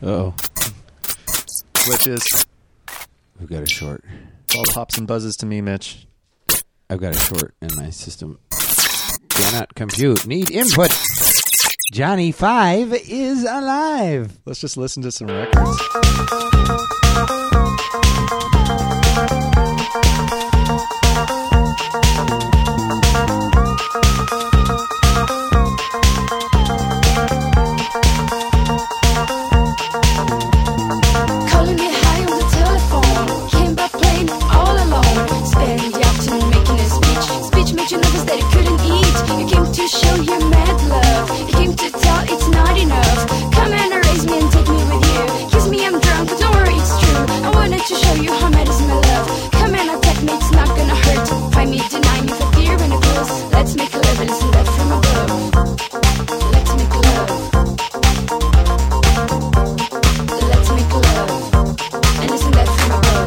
Uh-oh. Glitches. We've got a short. It's all pops and buzzes to me, Mitch. I've got a short in my system. Cannot compute. Need input. Johnny 5 is alive. Let's just listen to some records. Calling me high on the telephone, came back playing all alone. Spending the afternoon making a speech made you nervous that you couldn't eat. You came to show your mad love, you came to tell it's not enough. Come and erase me and take me with you. Kiss me, I'm drunk, but don't worry, it's true. I wanted to show you how mad is my love. Come and attack me, it's not gonna hurt. Find me, deny me for fear when it goes. Let's make a love and listen that from above. Let's make love. Let's make love. And listen that from above.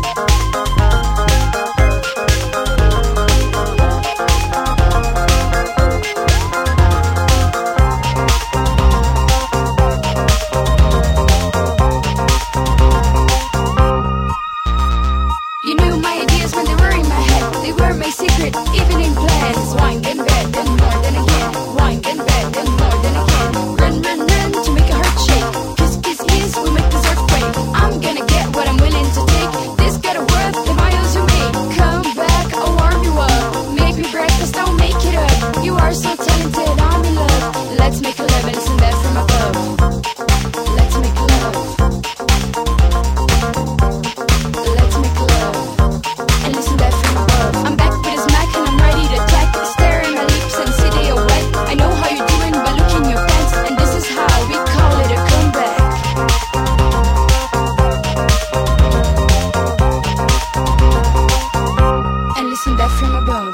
You knew my ideas when they were in my head. They were my secret, even in plans. Wine then bed, then more, then again. Wine then bed, then more, then again. Run, run, run to make a heart shake. Kiss, kiss, kiss, we'll make this earthquake. I'm gonna get what I'm willing to take. This gotta worth the miles you made. Come back, I'll warm you up. Make me breakfast, I'll make it up. You are so talented, I'm in love. Let's make a love and listen that from above. Let's make love. Let's make love. And listen that from above. I'm back with a smack and I'm ready to attack. Stare in my lips and see they are wet. I know how you're doing by looking your pants. And this is how we call it a comeback. And listen that from above.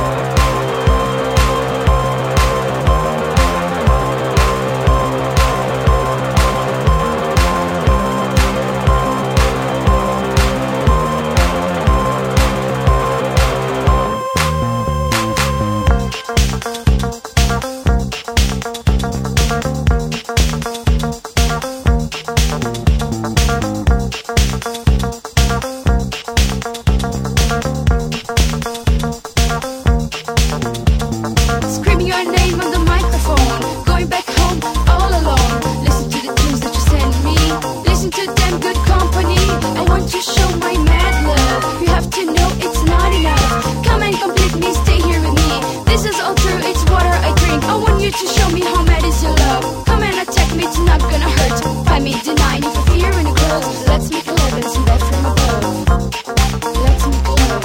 Screaming your name on the microphone, going back home all alone. Listen to the tunes that you send me, listen to them good company. I want to show my mad love. You have to know it's not enough. Come and complete me, stay here with me. This is all true, it's water I drink. I want you to show me how mad is your love. Come and attack me, it's not gonna hurt. Find me, deny me for fear when it grows. Let's make a love and listen that from above. Let's make love.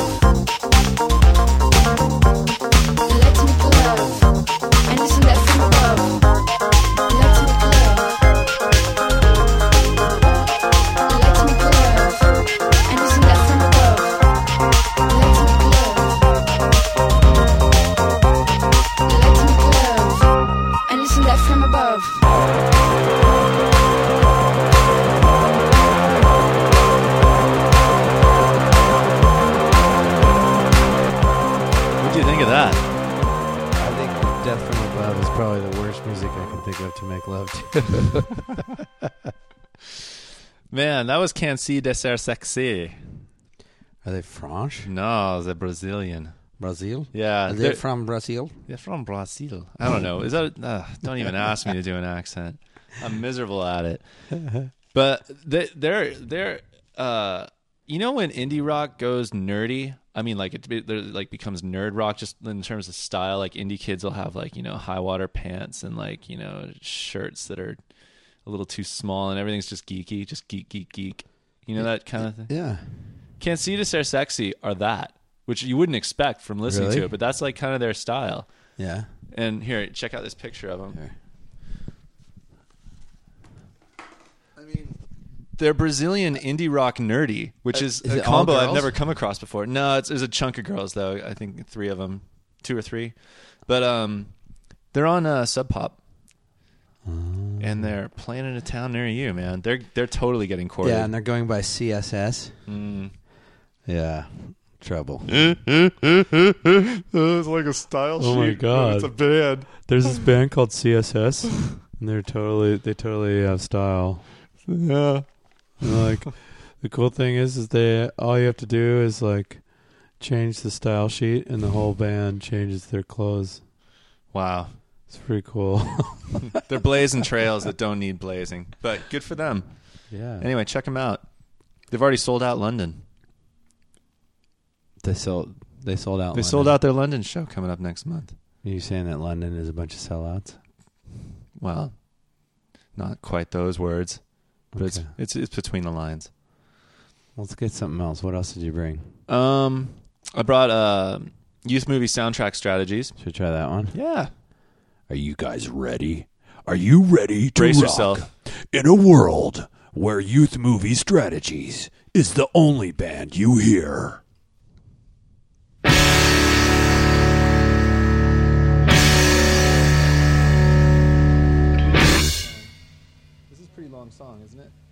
Let's make love. And listen that from above. Let's make love. Let's make love. And listen that from above. Let's make love. Let's make love. And listen that from above. What do you think of that? I think Death from Above is probably the worst music I can think of to make love to. Man, that was Cancy de Ser Sexy. Are they French? No, they're Brazilian. Brazil? Yeah, Are they from Brazil? They're from Brazil. I don't know. Is that? Don't even ask me to do an accent. I'm miserable at it. But they're you know when indie rock goes nerdy? I mean, like it like becomes nerd rock just in terms of style. Like indie kids will have like, you know, high water pants and like, you know, shirts that are a little too small and everything's just geeky, just geek. You know that kind of thing? Yeah. Cancy de Ser Sexy are that, which you wouldn't expect from listening Really? to it, but that's like kind of their style. Yeah. And here, check out this picture of them. Here. I mean, they're Brazilian indie rock nerdy, which is is a it all combo I've girls? never come across before. No, there's a chunk of girls though. I think 3 of them, 2 or 3. But they're on Sub Pop. And they're playing in a town near you, man. They're totally getting courted. Yeah, and they're going by CSS. Yeah. Trouble. It's like a style sheet. Oh my God. It's a band. There's this band called CSS, and they totally have style. Yeah. Like the cool thing is they all you have to do is like change the style sheet, and the whole band changes their clothes. Wow. It's pretty cool. They're blazing trails that don't need blazing, but good for them. Yeah. Anyway, check them out. They've already sold out London. They sold out. They London. sold out their London show coming up next month. Are you saying that London is a bunch of sellouts? Well, not quite those words, but Okay. it's between the lines. Let's get something else. What else did you bring? I brought youth movie soundtrack strategies. Should we try that one? Yeah. Are you guys ready? Are you ready to Brace rock yourself. in a world where Youth Movie Strategies is the only band you hear? This is a pretty long song, isn't it?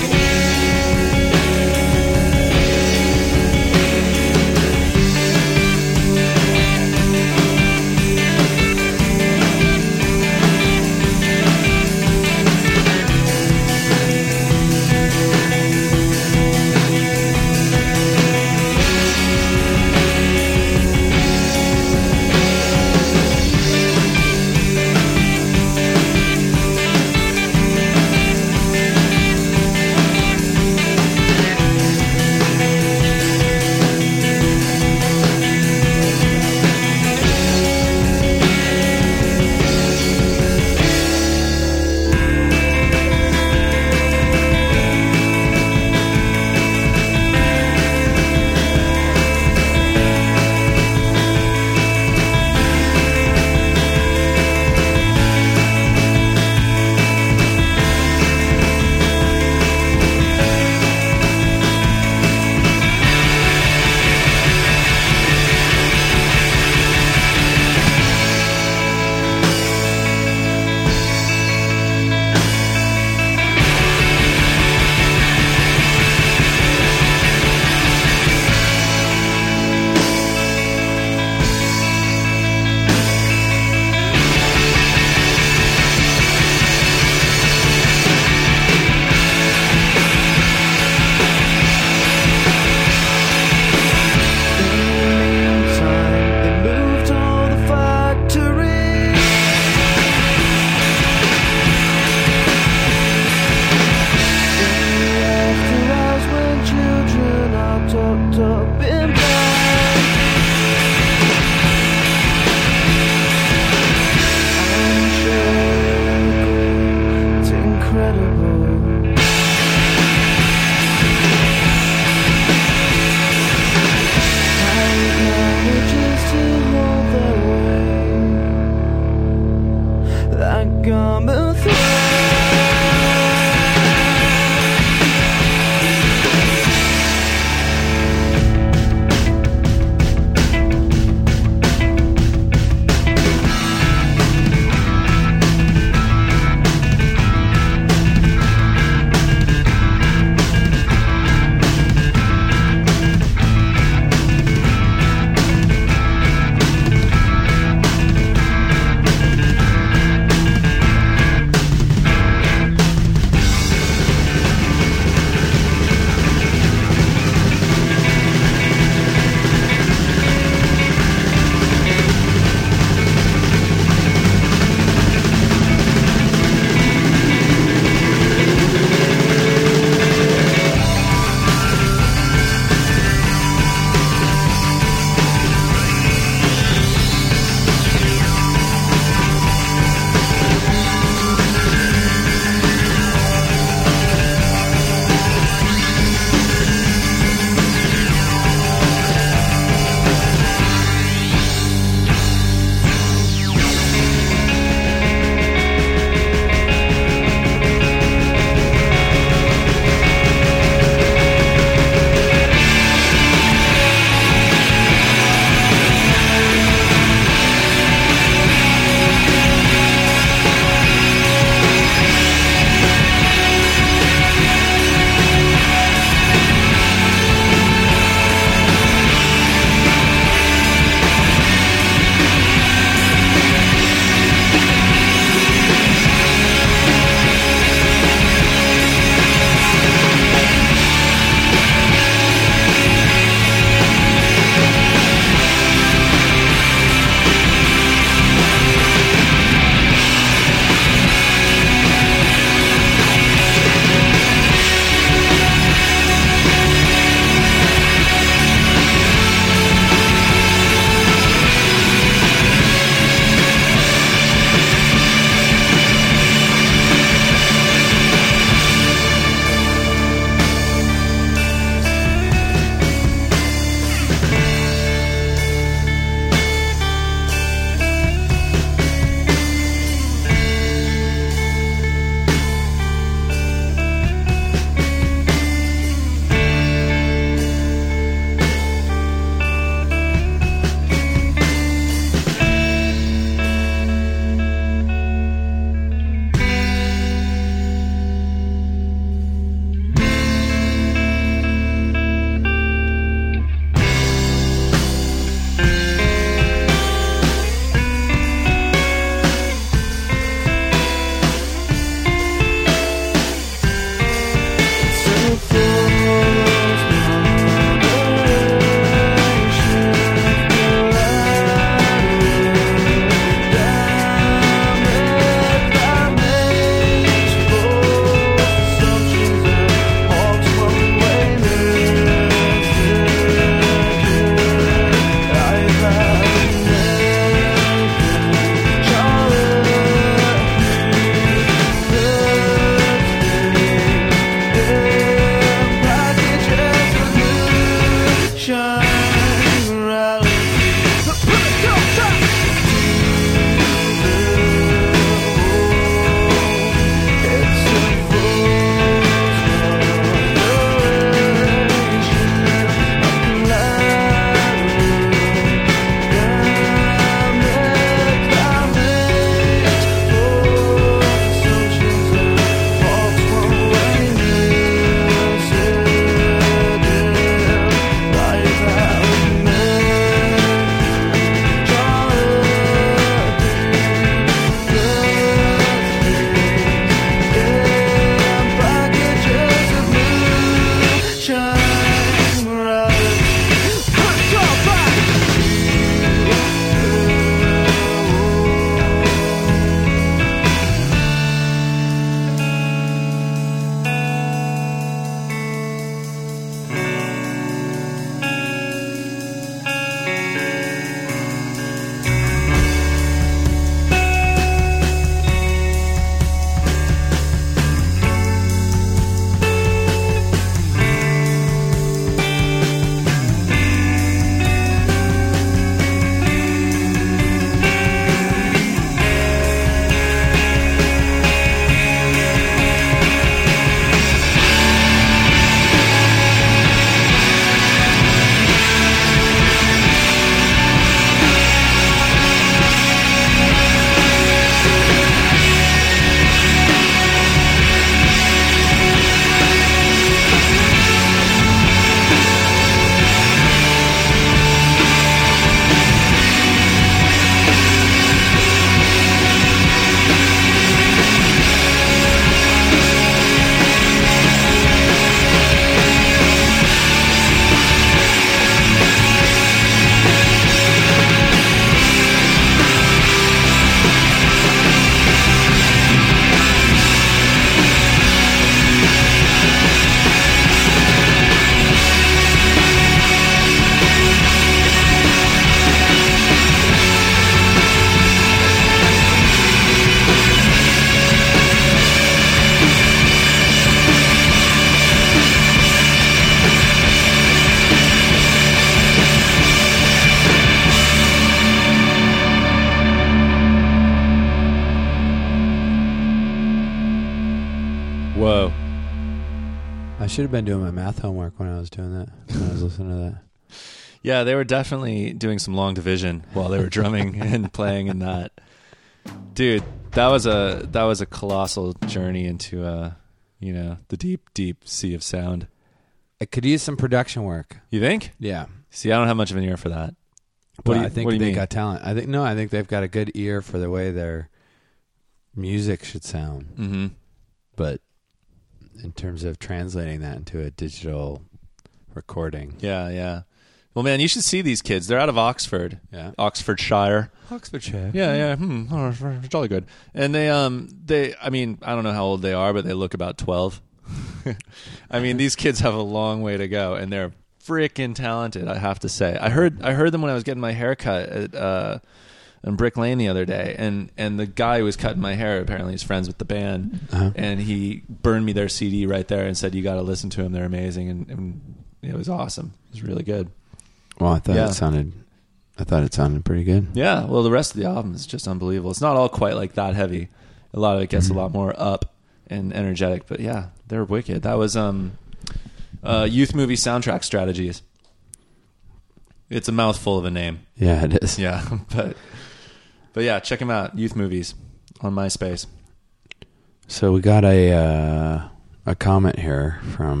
should have been doing my math homework when I was doing that. When I was listening to that. Yeah, they were definitely doing some long division while they were drumming and playing in that. Dude, that was a colossal journey into the deep, deep sea of sound. It could use some production work. You think? Yeah. See, I don't have much of an ear for that. I think they got talent. I think they've got a good ear for the way their music should sound. Mm-hmm. But in terms of translating that into a digital recording. Yeah. Well, man, you should see these kids. They're out of Oxford. Yeah. Oxfordshire. Oxfordshire. Yeah. Jolly good. And they, I mean, I don't know how old they are, but they look about 12. I mean, these kids have a long way to go, and they're freaking talented, I have to say. I heard them when I was getting my hair cut at on Brick Lane the other day, and the guy who was cutting my hair, apparently he's friends with the band, and he burned me their CD right there and said, you got to listen to them, they're amazing, and it was awesome. It was really good. Well, I thought it sounded pretty good. Yeah, well, the rest of the album is just unbelievable. It's not all quite like that heavy. A lot of it gets a lot more up and energetic, but yeah, they're wicked. That was Youth Movie Soundtrack Strategies. It's a mouthful of a name. Yeah, it is. Yeah, but yeah, check them out. Youth Movies on MySpace. So we got a comment here from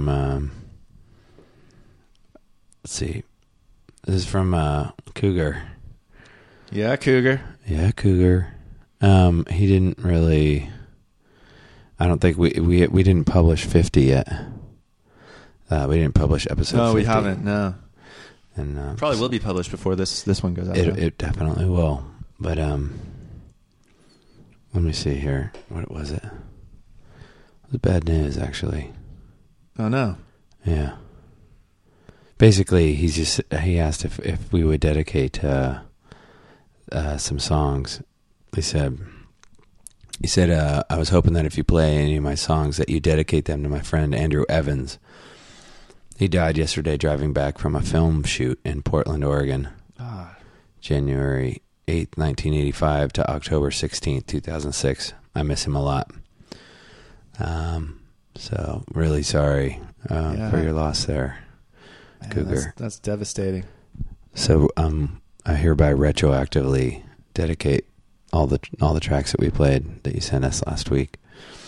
let's see. This is from Cougar. Yeah, Cougar. Yeah, Cougar. He didn't really. I don't think we didn't publish 50 yet. We didn't publish episode 50. No, we haven't. No. And probably will be published before this one goes out. It definitely will. But let me see here. What was it? It was bad news, actually. Oh no. Yeah. Basically, he asked if we would dedicate some songs. He said, I was hoping that if you play any of my songs that you dedicate them to my friend Andrew Evans. He died yesterday driving back from a film shoot in Portland, Oregon. January 8th, 1985 to October 16th, 2006. I miss him a lot. So really sorry for your loss there, Cougar. That's devastating. So I hereby retroactively dedicate all the tracks that we played that you sent us last week.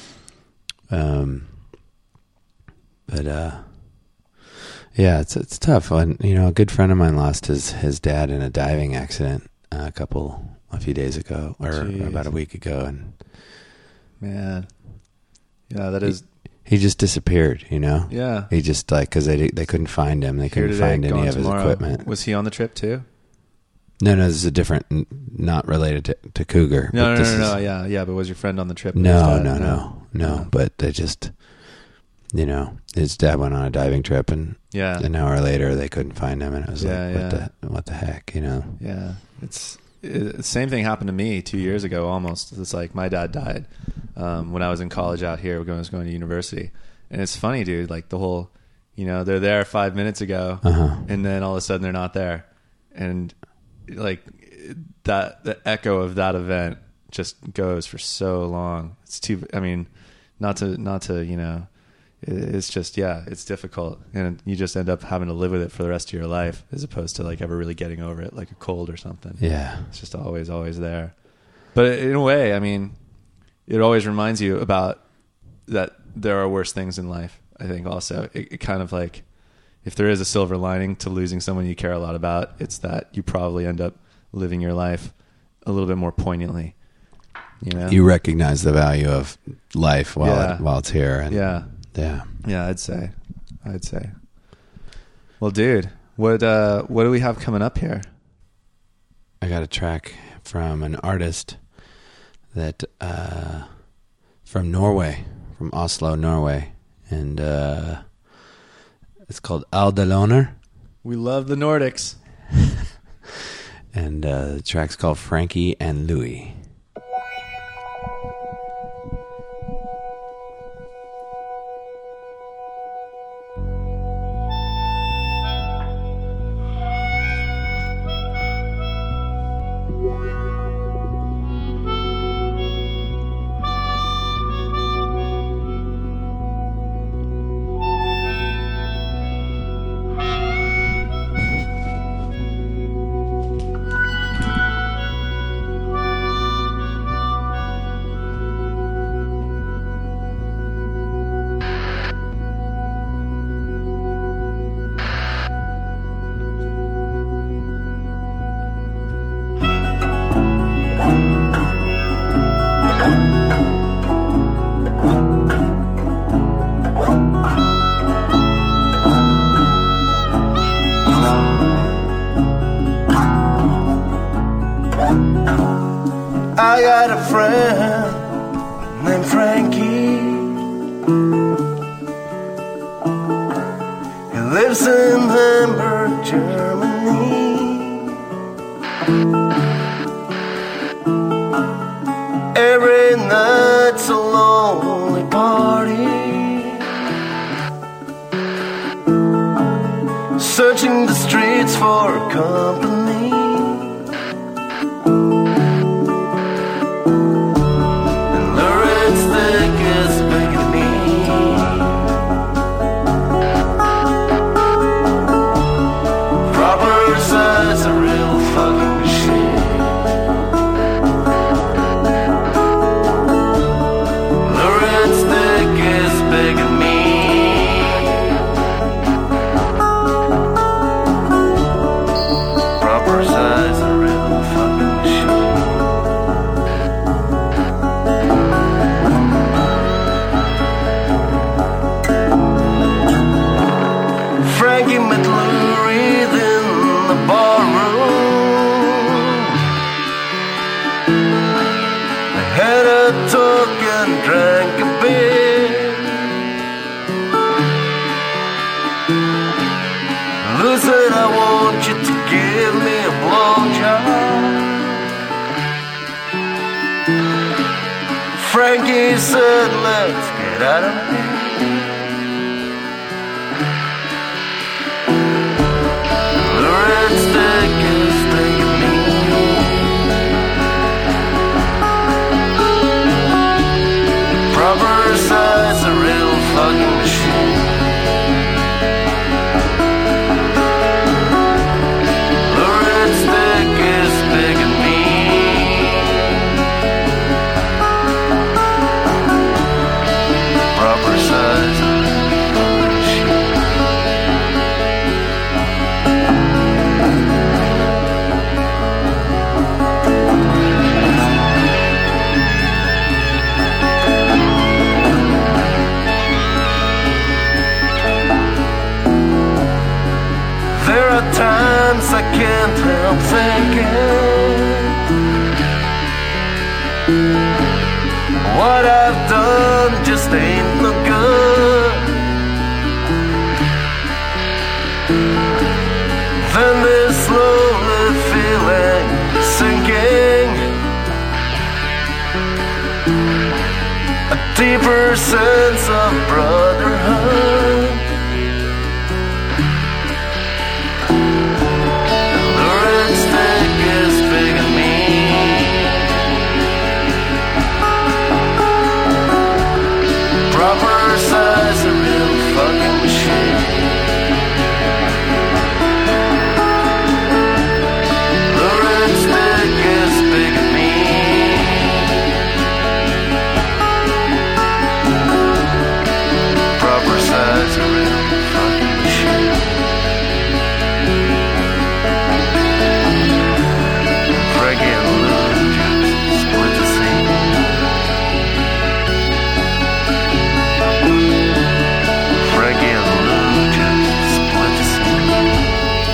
Yeah, it's tough. When, a good friend of mine lost his dad in a diving accident a few days ago, or about a week ago, and man, yeah, that is. He just disappeared. Yeah, he just because they couldn't find him. They couldn't find any of his equipment. Was he on the trip too? No, this is a different, not related to Cougar. No. Yeah. But was your friend on the trip? No. But they just, his dad went on a diving trip, and an hour later they couldn't find him, and it was what the heck, Yeah, the same thing happened to me 2 years ago. Almost, it's like my dad died when I was in college out here. When I was going to university, and it's funny, dude. Like the whole, they're there 5 minutes ago, and then all of a sudden they're not there, and like that, the echo of that event just goes for so long. It's too. I mean, not to. It's just, it's difficult, and you just end up having to live with it for the rest of your life, as opposed to like ever really getting over it, like a cold or something. Yeah, it's just always there. But in a way, I mean, it always reminds you about that there are worse things in life. I think also it kind of like, if there is a silver lining to losing someone you care a lot about, it's that you probably end up living your life a little bit more poignantly. You recognize the value of life while it's here. And yeah, I'd say. Well, dude, what do we have coming up here? I got a track from an artist that from Norway, from Oslo, Norway, and it's called Aldeloner. We love the Nordics. And the track's called Frankie and Louie. I got a friend named Frankie. He lives in Hamburg, Germany. Every night's a lonely party, searching the streets for company. And the red stick is begging me. Proper size, a real fucking machine. The red stick is begging me. Proper size, a real fucking machine. Frankie met Lou Reed in the barroom. They had a talk and drank a beer. Lou said, I want you to give me a blowjob. Frankie said, let's get out of here. The red stick is taking me. Proper size, a real fucking machine. The red stick is begging me. Proper size, a real fucking machine. There are times I can't help thinking what I've done just ain't no good. Then this lonely feeling sinking, a deeper sense of brotherhood. The red stick is begging me. Proper size, a real fucking machine. The red stick is begging me. Proper size, a real fucking machine. Frankie and Lou just split the scene. Frankie and Lou just split the scene.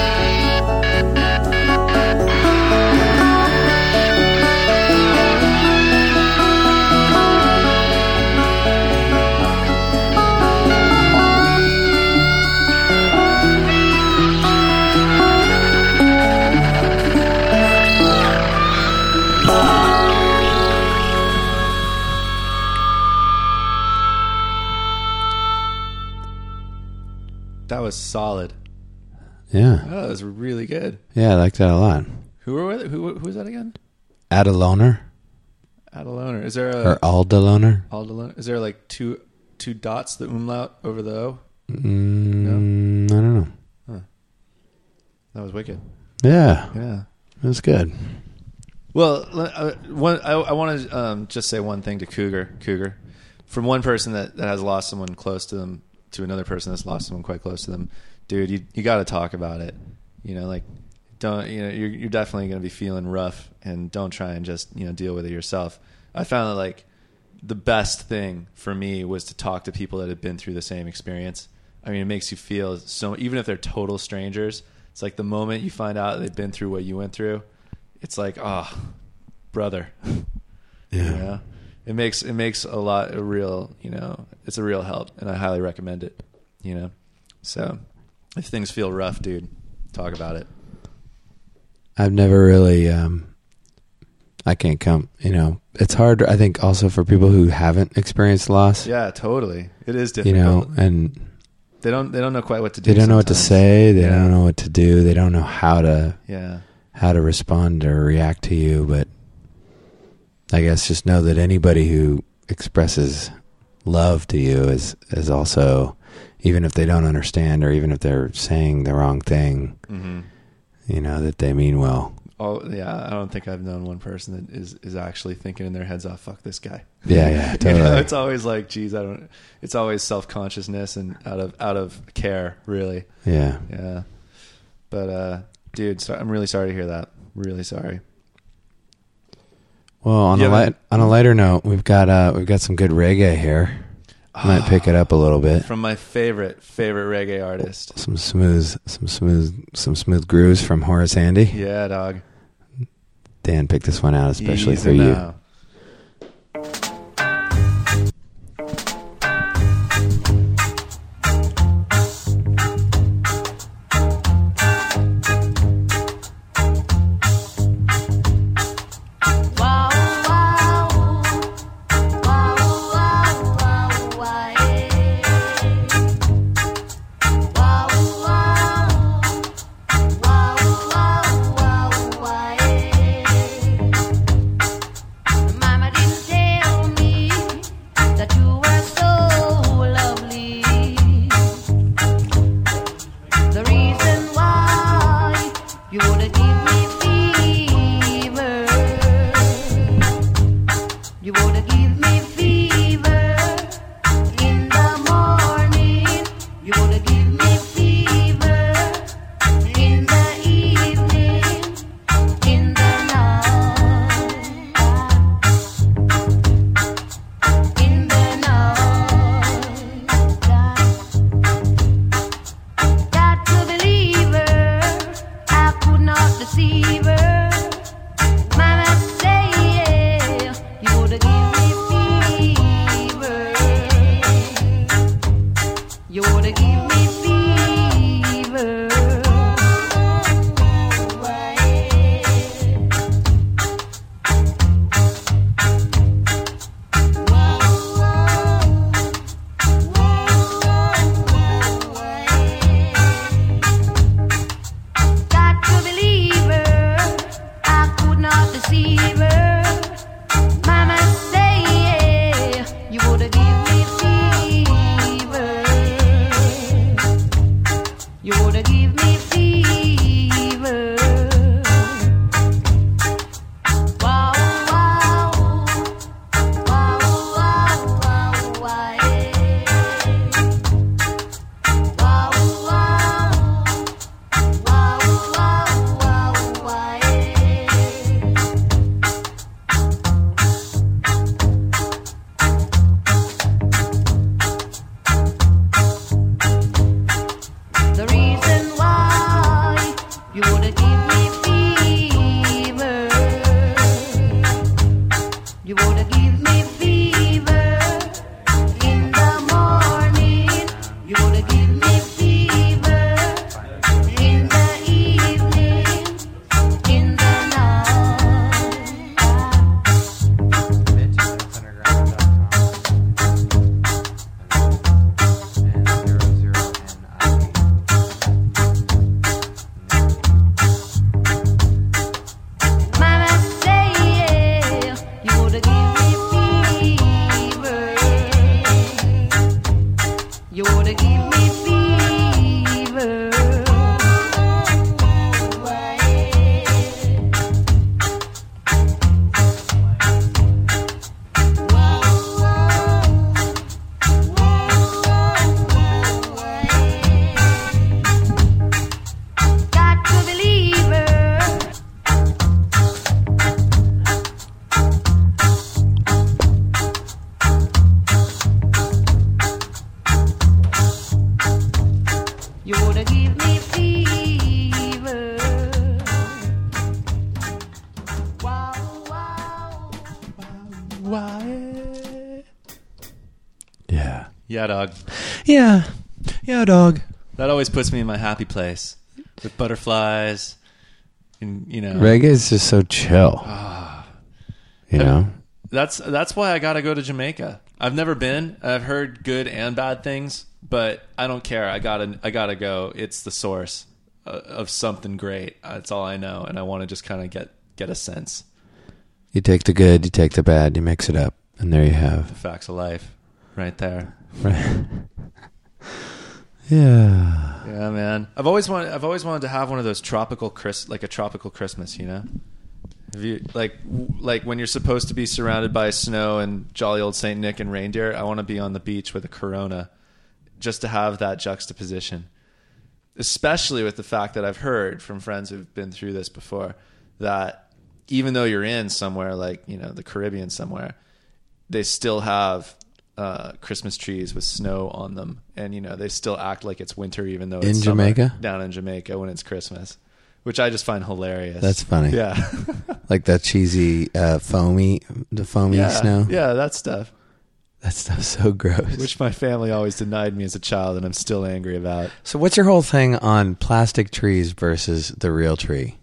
That was solid. Yeah. Oh, that was really good. Yeah, I like that a lot. Who were with it? Who was that again? Adaloner Adaloner. Is there or a Aldaloner? Aldaloner? Is there like two dots, the umlaut over the O? I don't know. That was wicked. Yeah, Yeah. it was good. Well, I want to just say one thing to Cougar, from one person that has lost someone close to them to another person that's lost someone quite close to them. Dude, you got to talk about it. Like, don't, you're definitely going to be feeling rough, and don't try and just, deal with it yourself. I found that, like, the best thing for me was to talk to people that had been through the same experience. I mean, it makes you feel so, even if they're total strangers, it's like the moment you find out they've been through what you went through, it's like, oh, brother. Yeah. You know? It makes a real, you know, it's a real help, and I highly recommend it, you know. So if things feel rough, dude, talk about it. I've never really, I can't come, you know, it's hard, I think, also for people who haven't experienced loss. Yeah, totally. It is difficult. You know, and they don't know quite what to do. they don't know what to sometimes. say. They Yeah. don't know what to do. They don't know how to respond or react to you. But I guess just know that anybody who expresses love to you is also, even if they don't understand or even if they're saying the wrong thing, Mm-hmm. you know, that they mean well. Oh yeah, I don't think I've known one person that is actually thinking in their heads, "Oh, fuck this guy." Yeah, You totally. know, it's always like, geez, I don't. It's always self-consciousness and out of care, really. Yeah. Yeah. But dude, I'm really sorry to hear that. Really sorry. Well, on a lighter note, we've got some good reggae here. Might pick it up a little bit. From my favorite reggae artist. Some smooth grooves from Horace Andy. Yeah, dog. Dan picked this one out especially Easy for you. now. Wow, wow, wow, wow, wow, wow, yeah. Wow, wow, wow, wow, wow, wow, yeah. Wyatt. Yeah. Yeah, dog. Yeah. Yeah, dog. That always puts me in my happy place with butterflies. And, you know, Reggae is just so chill. You know? that's why I gotta go to Jamaica. I've never been. I've heard good and bad things, but I don't care. I gotta go. It's the source of something great. That's all I know, and I want to just kind of get a sense. You take the good, you take the bad, you mix it up, and there you have. Facts of life, right there. Right. Yeah. Yeah, man. I've always wanted to have one of those tropical like a tropical Christmas. You know, have you like when you're supposed to be surrounded by snow and jolly old Saint Nick and reindeer? I want to be on the beach with a Corona, just to have that juxtaposition. Especially with the fact that I've heard from friends who've been through this before that even though you're in somewhere like, you know, the Caribbean somewhere, they still have Christmas trees with snow on them, and you know they still act like it's winter even though it's in summer Jamaica, down in Jamaica when it's Christmas, which I just find hilarious. That's funny. Yeah. Like that cheesy foamy snow. Yeah, that stuff. That stuff's so gross. Which my family always denied me as a child, and I'm still angry about. So what's your whole thing on plastic trees versus the real tree?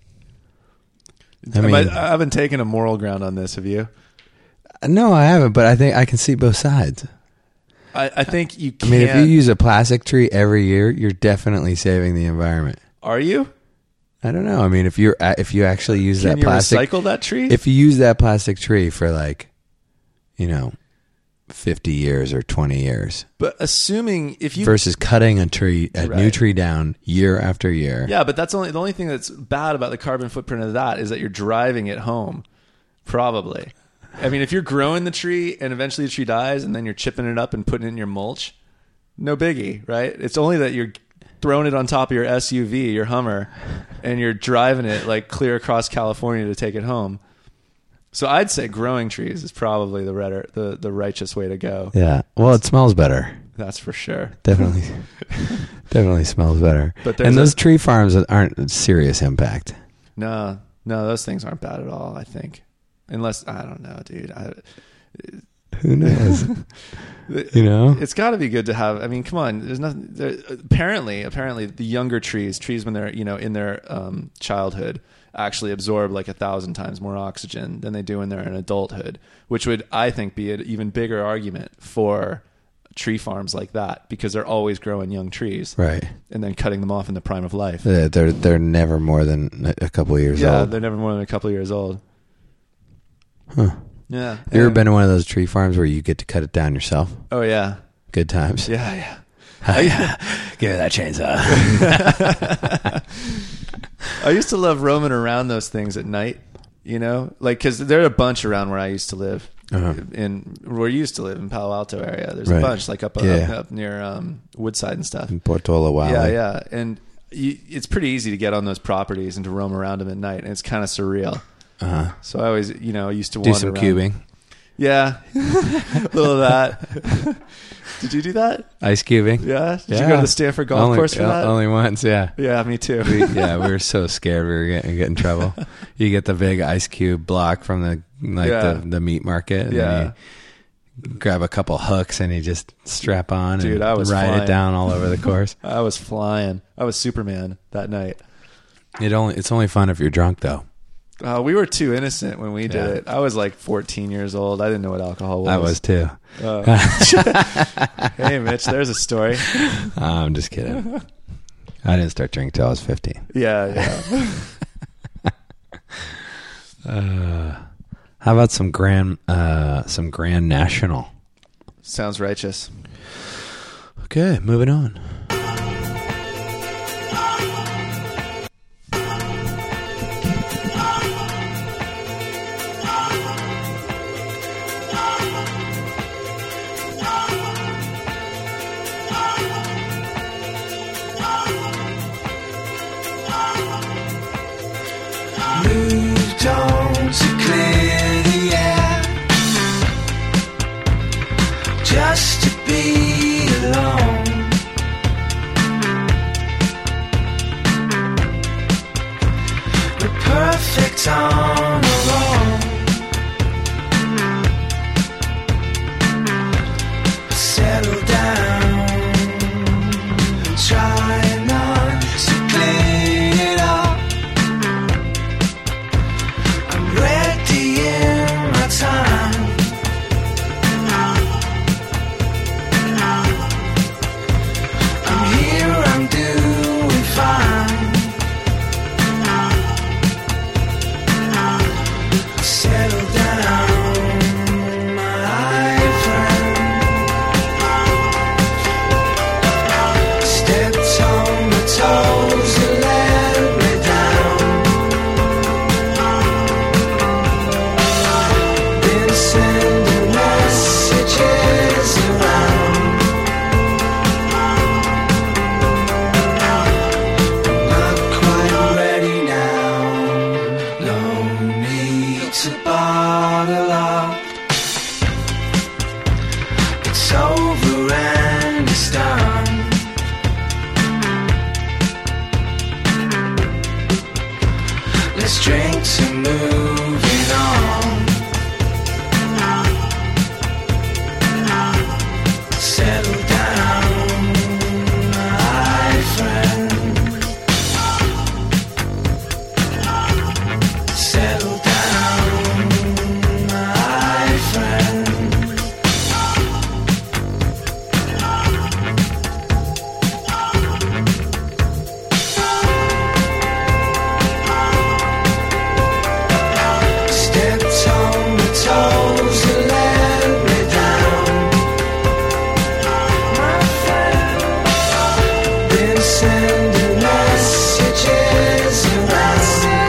I haven't taken a moral ground on this. Have you? No, I haven't, but I think I can see both sides. I think you I can't. mean, if you use a plastic tree every year, you're definitely saving the environment. Are you? I don't know. I mean, if you actually use Can that you plastic, recycle that tree? if you use that plastic tree for like, you know, 50 years or 20 years, But assuming if you versus cutting a Right. new tree down year after year. Yeah, but that's the only thing that's bad about the carbon footprint of that is that you're driving it home. Probably. I mean, if you're growing the tree and eventually the tree dies and then you're chipping it up and putting it in your mulch, no biggie, right? It's only that you're throwing it on top of your SUV, your Hummer, and you're driving it like clear across California to take it home. So I'd say growing trees is probably the righteous way to go. Yeah. Well, it smells better. That's for sure. Definitely, definitely smells better. But there's and those tree farms aren't a serious impact. No, those things aren't bad at all, I think. Unless, I don't know, dude. Who knows? You know? It's got to be good to have. I mean, come on. There's nothing. Apparently, the younger trees when they're, you know, in their childhood, actually absorb like 1,000 times more oxygen than they do when they're in adulthood, which would, I think, be an even bigger argument for tree farms like that, because they're always growing young trees, Right. and then cutting them off in the prime of life. They're never more than a couple of years Yeah, old. they're never more than a couple of years old. Huh. Yeah. You ever been to one of those tree farms where you get to cut it down yourself? Oh yeah. Good times. Yeah. Give me that chainsaw. I used to love roaming around those things at night, you know, like, because there are a bunch around where I used to live, where you used to live in Palo Alto area. There's a bunch like up near Woodside and stuff. In Portola Valley. Yeah. And it's pretty easy to get on those properties and to roam around them at night, and it's kind of surreal. So I always, you know, used to Do wander some around. cubing. Yeah. A little of that. Did you do that? Ice cubing. Yeah. Did you go to the Stanford golf course for that? Only once, yeah. Yeah, me too. We were so scared we were getting in trouble. You get the big ice cube block from the meat market. And then you grab a couple hooks and you just strap on and I was ride flying. it down all over the course. I was flying. I was Superman that night. It's only fun if you're drunk though. We were too innocent when we did it. I was like 14 years old. I didn't know what alcohol was. I was too. Hey, Mitch, there's a story. I'm just kidding. I didn't start drinking till I was 15. Yeah. How about some Grand National? Sounds righteous. Okay, moving on. Moved on to clear the air, just to be alone. Settle down, my friend. Stepped on the toes and let me down. Been sending messages around. Not quite ready now. No need to bottle up. It's over and it's done. Let's drink to moving on. Settle down, my friend. Settle down, my friend. Stepped on the toes and let me down. My friend, been sending messages around.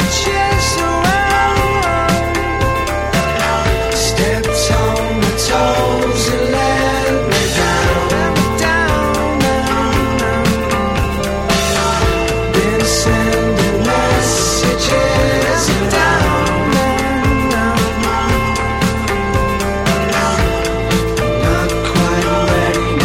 Stepped on the toes and let me down. Been sending messages around. Not quite ready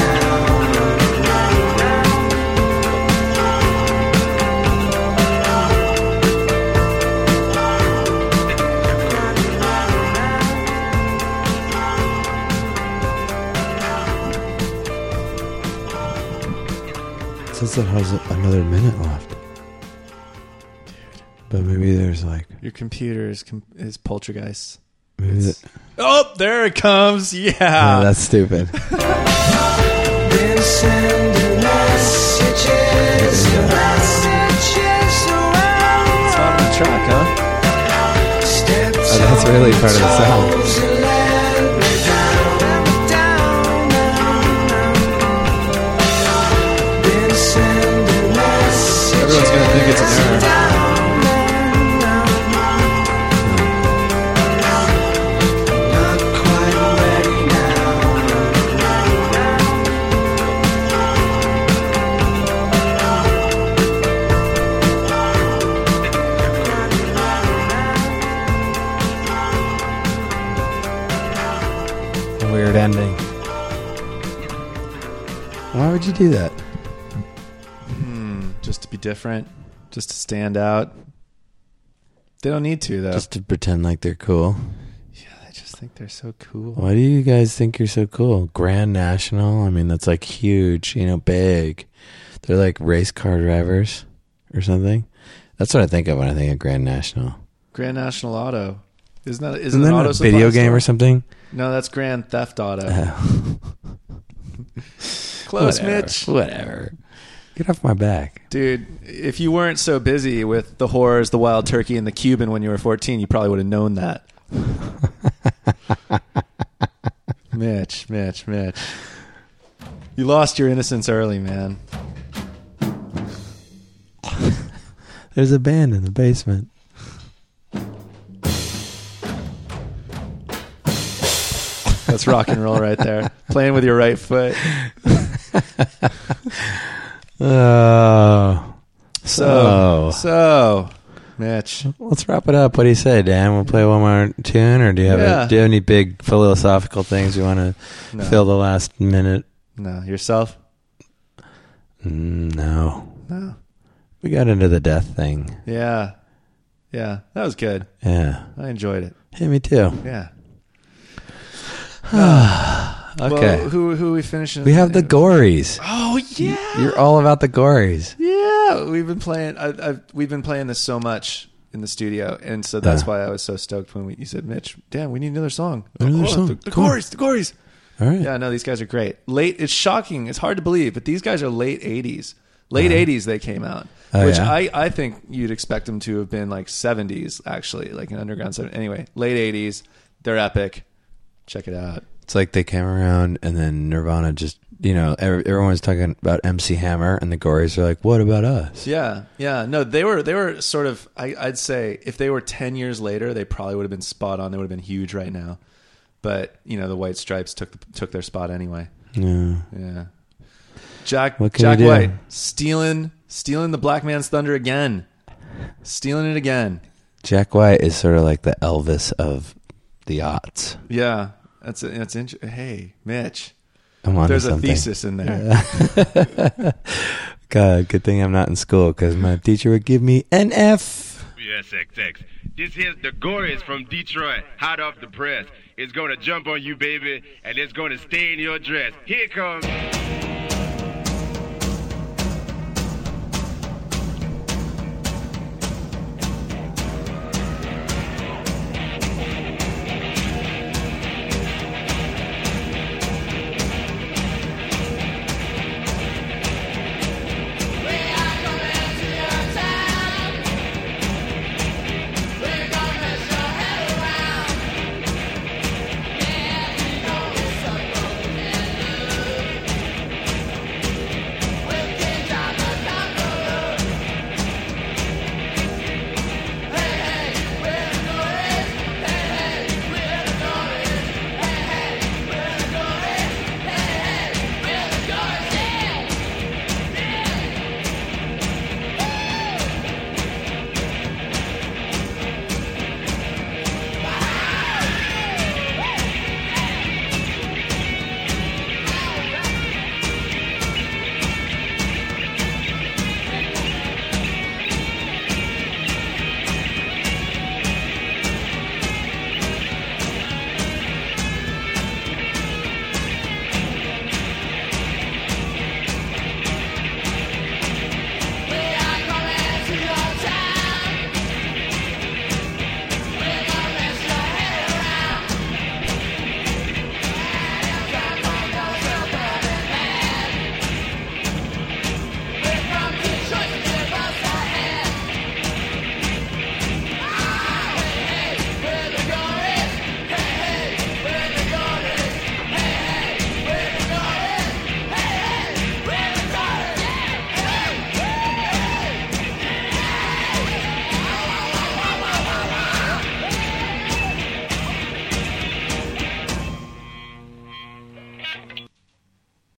Since it has another minute left. But maybe there's like Your computer is poltergeist. maybe that, Oh, there it comes. no, Yeah. that's stupid. Been sending messages around. It's on the track, huh? Stepped that's really part of the sound. toes and let me down. Been sending messages Everyone's gonna think it's an error. Not quite ready A weird ending. Why would you do that? Just to be different, just to stand out. They don't need to, though. Just to pretend like they're cool. Yeah, I just think they're so cool. Why do you guys think you're so cool? Grand National? I mean, that's like huge, big. They're like race car drivers or something. That's what I think of when I think of Grand National. Grand National Auto. Isn't that Isn't an that auto a video supply game store? or something? No, that's Grand Theft Auto. Close, Whatever. Mitch. Whatever. Get off my back. Dude, if you weren't so busy with the horrors, the wild turkey, and the Cuban when you were 14, you probably would have known that. Mitch. You lost your innocence early, man. There's a band in the basement. That's rock and roll right there. Playing with your right foot. Oh. So, Mitch. Let's wrap it up. What do you say, Dan? We'll play one more tune, or do you have any big philosophical things you want to fill the last minute? No, yourself? No. No. We got into the death thing. Yeah. Yeah, that was good. Yeah. I enjoyed it. Hey, me too. Yeah. Okay. Well, who are we finishing? We have the Gories. Oh yeah. You're all about the Gories. Yeah, we've been playing. We've been playing this so much in the studio, and so that's why I was so stoked when you said, "Mitch, damn, we need another song." Another song. The Cool. Gories, the Gories. All right. Yeah, no, these guys are great. It's shocking. It's hard to believe, but these guys are late '80s. Late 80s they came out. Oh, which yeah? I think you'd expect them to have been like 70s, actually, like an underground 70s. Anyway, late 80s, they're epic. Check it out. It's like they came around and then Nirvana just, everyone's talking about MC Hammer and the Gories are like, what about us? Yeah. No, they were sort of, I'd say if they were 10 years later, they probably would have been spot on. They would have been huge right now. But, the White Stripes took their spot anyway. Yeah. Jack What can you do? White, stealing the black man's thunder again. Stealing it again. Jack White is sort of like the Elvis of the aughts. Yeah. That's hey, Mitch. I'm on There's a something. thesis in there. God, good thing I'm not in school because my teacher would give me an F. WSXX. This here's the Gories from Detroit, hot off the press. It's gonna jump on you, baby, and it's gonna stay in your dress. Here it comes.